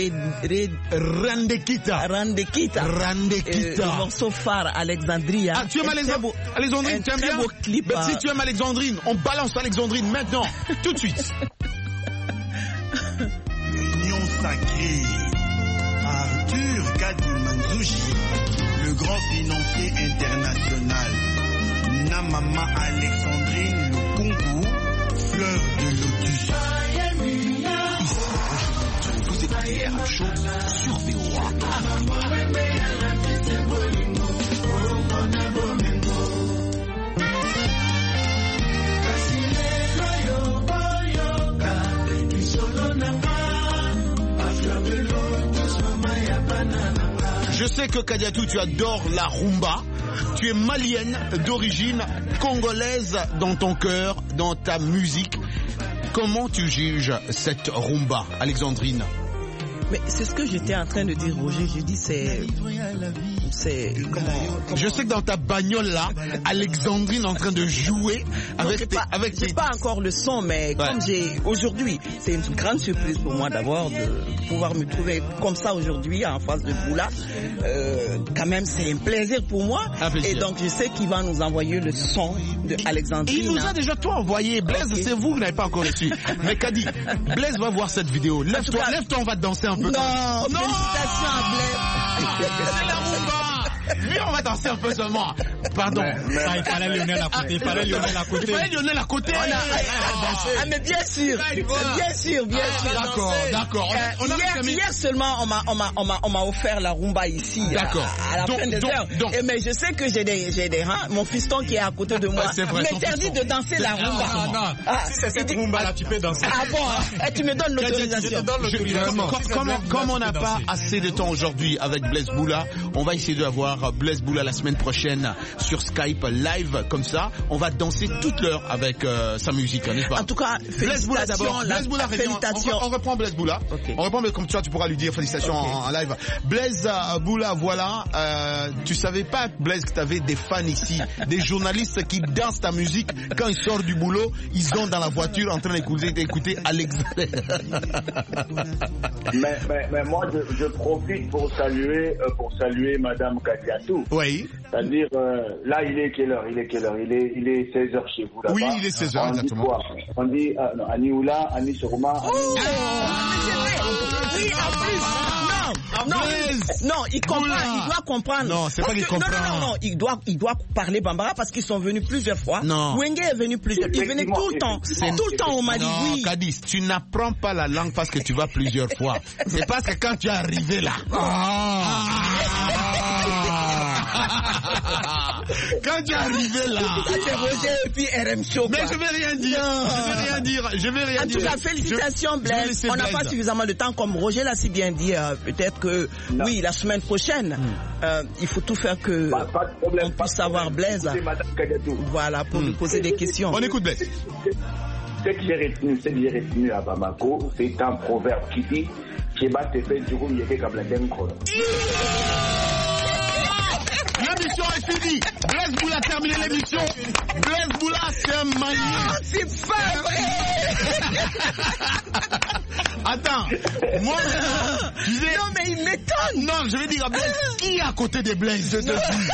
Randekita. Le morceau phare, Alexandria. Ah, tu aimes Alexandrine, tu aimes bien? Beau clip, si tu aimes Alexandrine, on balance Alexandrine maintenant, tout de suite. L'union sacrée. Arthur Kadi Manzouchi, le grand financier international. Namama Alexandrine, le Congo, fleur de lotus. Vous écoutez RM Show sur VOA. Je sais que Kadiatou, tu adores la rumba. Tu es malienne d'origine, congolaise dans ton cœur, dans ta musique. Comment tu juges cette rumba, Alexandrine? Mais c'est ce que j'étais en train de dire, Roger. J'ai dit c'est comment Je sais que dans ta bagnole là, Alexandrine est en train de jouer avec j'ai pas encore le son, mais comme aujourd'hui, c'est une grande surprise pour moi d'abord de pouvoir me trouver comme ça aujourd'hui en face de Boula. Quand même, c'est un plaisir pour moi. Et donc, je sais qu'il va nous envoyer le son de Alexandrine. Il nous a déjà tout envoyé. Blaise, c'est vous qui n'avez pas encore reçu. Mais Kadi, Blaise va voir cette vidéo. Lève-toi, on va danser un peu. Non, félicitations à Blaise. C'est la rumba. Lui, on va danser un peu seulement. Pardon. Il fallait Lionel à côté. Il fallait Lionel à côté. Ah, mais bien sûr. D'accord. Hier seulement, on m'a offert la rumba ici. D'accord. À la fin des heures. Mais je sais que j'ai des mon fiston qui est à côté de moi m'interdit de danser la rumba. Non. C'est cette rumba là, tu peux danser. Ah bon? Tu me donnes l'autorisation. Comme on n'a pas assez de temps aujourd'hui avec Blaise Boula, on va essayer d'avoir Blaise Boula la semaine prochaine sur Skype live comme ça. On va danser toute l'heure avec sa musique, n'est-ce pas? En tout cas, félicitations. Blaise Boula, félicitations. On reprend Blaise Boula. Okay. On reprend comme ça, tu pourras lui dire félicitations en live. Blaise Boula, voilà. Tu savais pas, Blaise, que tu avais des fans ici, des journalistes qui dansent ta musique quand ils sortent du boulot, ils sont dans la voiture en train d'écouter Alex. mais moi, je profite pour saluer Madame Kadiatou. Oui. C'est-à-dire, là, il est quelle heure? Il est 16h chez vous là-bas. Oui, il est 16h, exactement. Dit quoi? On dit Anioula, Ani Sorma. Oui, en plus. Non, il comprend, il doit comprendre. Non, c'est pas qu'il comprend. Non, il doit parler Bambara parce qu'ils sont venus plusieurs fois. Non. Wenge est venu plusieurs fois. Il venait tout le temps au Mali. Non, Kadis, tu n'apprends pas la langue parce que tu vas plusieurs fois. C'est parce que quand tu es arrivé là. Quand tu es arrivé là. C'est Roger et puis RM Show. Mais je vais rien dire. En tout cas, félicitations Blaise. On n'a pas suffisamment de temps comme Roger l'a si bien dit. Peut-être que oui, la semaine prochaine, il faut tout faire que on puisse savoir Blaise. Voilà, pour lui poser des questions. On écoute Blaise. Ce que j'ai retenu à Bamako, c'est un proverbe qui dit l'émission est finie. Blaise Boula a terminé l'émission. Blaise Boula, c'est un manier. Non, c'est pas vrai. Attends, moi, non mais il m'étonne. Non, je vais dire à Blaise, qui est à côté de Blaise? Je te dis.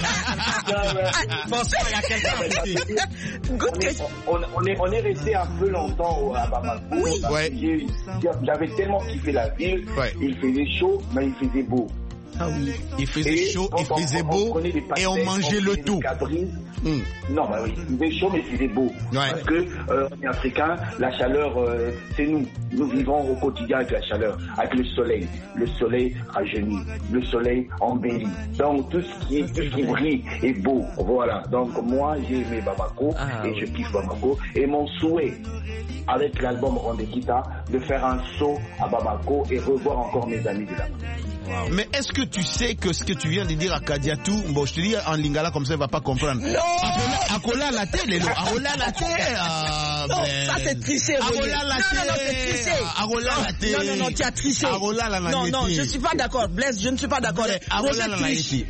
Bonsoir, il y a quelqu'un à côté. On est resté un peu longtemps à Bamako. Oui. J'avais tellement kiffé la ville. Ouais. Il faisait chaud, mais il faisait beau. Ah oui. Il faisait chaud, il faisait beau et on mangeait le tout. Non, bah oui, il faisait chaud mais il faisait beau. Ouais. Parce que on est africains, la chaleur, c'est nous. Nous vivons au quotidien avec la chaleur, avec le soleil. Le soleil rajeunit, le soleil embellit. Donc tout ce qui brille est beau. Voilà. Donc moi j'ai aimé Bamako et je kiffe Bamako. Et mon souhait avec l'album Rondekita de faire un saut à Bamako et revoir encore mes amis de là-bas. Wow. Mais est-ce que tu sais que ce que tu viens de dire à Kadiatou, bon, je te dis en lingala comme ça, il va pas comprendre. Non! Akola la télé, Akola la télé. Non, ça c'est triché. Akola la télé. Non, c'est triché. Akola la télé. Non, tu as triché. Akola la télé. Non, je suis pas d'accord. Blaise, je ne suis pas d'accord. Akola la télé.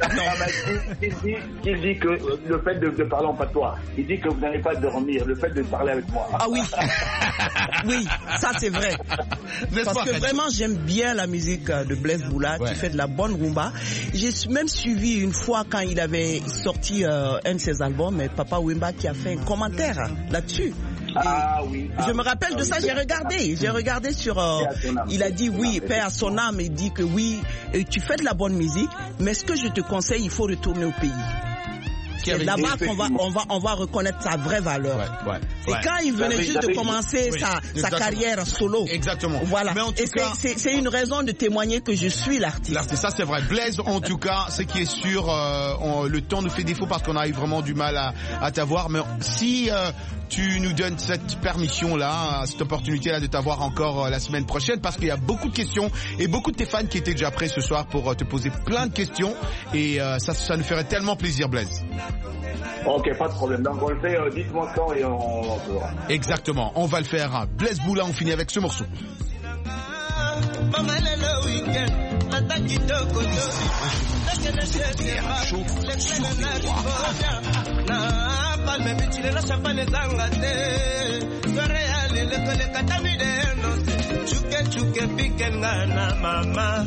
Il dit que le fait de parler en patois, il dit que vous n'allez pas dormir, le fait de parler avec moi. Ah oui. Oui, ça c'est vrai. Parce que vraiment, j'aime bien la musique de Blaise Boula. Qui fait de la bonne rumba. J'ai même suivi une fois quand il avait sorti un de ses albums, Papa Wemba qui a fait un commentaire là-dessus. Je me rappelle de ça, j'ai regardé sur... il a dit oui, paix à son âme, il dit que oui, tu fais de la bonne musique, mais ce que je te conseille, il faut retourner au pays. C'est là-bas qu'on va reconnaître sa vraie valeur. Et quand il venait juste de commencer sa carrière solo. Exactement. Voilà. Et c'est une raison de témoigner que je suis l'artiste. Ça c'est vrai. Blaise, en tout cas, ce qui est sûr, le temps nous fait défaut parce qu'on a eu vraiment du mal à t'avoir. Mais si tu nous donnes cette permission-là, cette opportunité-là de t'avoir encore la semaine prochaine, parce qu'il y a beaucoup de questions et beaucoup de tes fans qui étaient déjà prêts ce soir pour te poser plein de questions. Et ça nous ferait tellement plaisir, Blaise. Ok, pas de problème. Donc on le fait, dites-moi quand et on fera. Exactement, on va le faire. Blaise Boula, on finit avec ce morceau. kitoko na palme bichile na champagne zanga te soreale le katamideno chuke piken ngana mama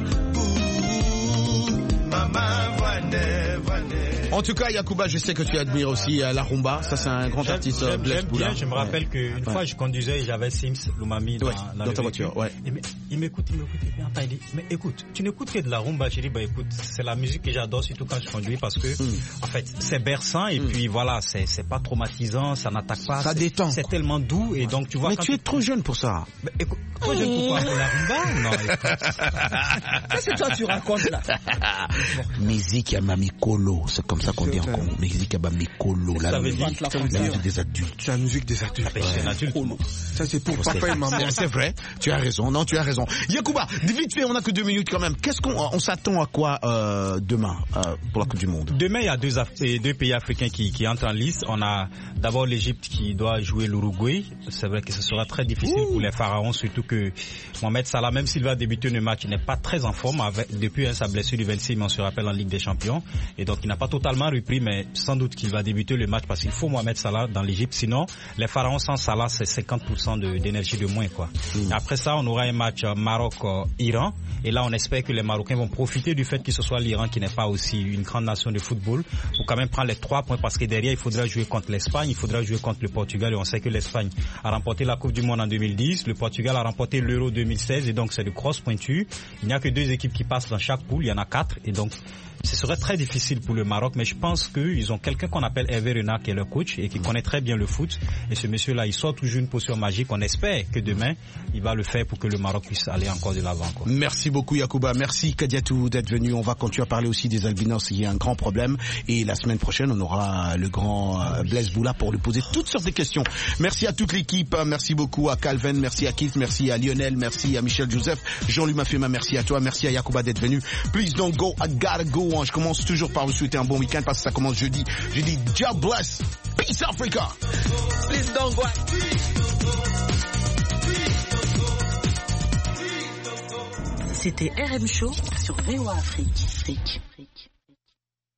En tout cas, Yacouba, je sais que tu admires aussi la rumba. Ça, c'est un grand artiste. J'aime bien. Je me rappelle qu'une fois, je conduisais et j'avais Sims Lumami dans ta voiture. Ouais. Et il m'écoute. Il dit, mais écoute, tu n'écoutes que de la rumba. Je dis, bah écoute, c'est la musique que j'adore, surtout quand je conduis, parce que, en fait, c'est berçant et puis voilà, c'est pas traumatisant, ça n'attaque pas. Ça détend. C'est tellement doux et donc tu vois. Mais tu es trop jeune pour ça. Mais écoute, trop jeune pour quoi? Pour la rumba? Non, qu'est-ce que toi tu racontes là? Musique à Mamikolo, c'est comme ça qu'on dit en Congo. Musique à Mamikolo, la musique des adultes. C'est la musique des adultes. Ça c'est pour papa et maman. C'est vrai, tu as raison. Non, tu as raison. Yacouba, vite fait, on a que 2 minutes quand même. Qu'est-ce qu'on s'attend à quoi demain pour la Coupe du Monde? Demain, il y a deux pays africains qui entrent en lice. On a d'abord l'Égypte qui doit jouer l'Uruguay. C'est vrai que ce sera très difficile pour les Pharaons, surtout que Mohamed Salah, même s'il va débuter le match, il n'est pas très en forme depuis sa blessure du 26 mai, on se rappelle, en Ligue des Champions. Et donc, il n'a pas totalement repris, mais sans doute qu'il va débuter le match parce qu'il faut Mohamed Salah dans l'Égypte. Sinon, les Pharaons sans Salah, c'est 50% d'énergie de moins, quoi. Après ça, on aura un match Maroc-Iran. Et là, on espère que les Marocains vont profiter du fait que ce soit l'Iran qui n'est pas aussi une grande nation de football pour quand même prendre les 3 points parce que derrière, il faudra jouer contre l'Espagne, il faudra jouer contre le Portugal et on sait que l'Espagne a remporté la Coupe du Monde en 2010, le Portugal a remporté l'Euro 2016 et donc c'est de grosses pointures. Il n'y a que 2 équipes qui passent dans chaque poule, il y en a 4 et donc ce serait très difficile pour le Maroc, mais je pense qu'ils ont quelqu'un qu'on appelle Hervé Renard qui est leur coach et qui connaît très bien le foot. Et ce monsieur-là, il sort toujours une potion magique. On espère que demain, il va le faire pour que le Maroc puisse aller encore de l'avant. Merci beaucoup, Yacouba. Merci, Kadiatou, d'être venu. On va continuer à parler aussi des albinos. Il y a un grand problème. Et la semaine prochaine, on aura le grand Blaise Boula pour lui poser toutes sortes de questions. Merci à toute l'équipe. Merci beaucoup à Calvin. Merci à Keith. Merci à Lionel. Merci à Michel Joseph. Jean-Luc Mafema. Merci à toi. Merci à Yacouba d'être venu. Please don't go. I gotta go. Je commence toujours par vous souhaiter un bon week-end parce que ça commence jeudi. J'ai dit God bless. Peace Africa. Please don't go. C'était RM Show sur VOA Afrique.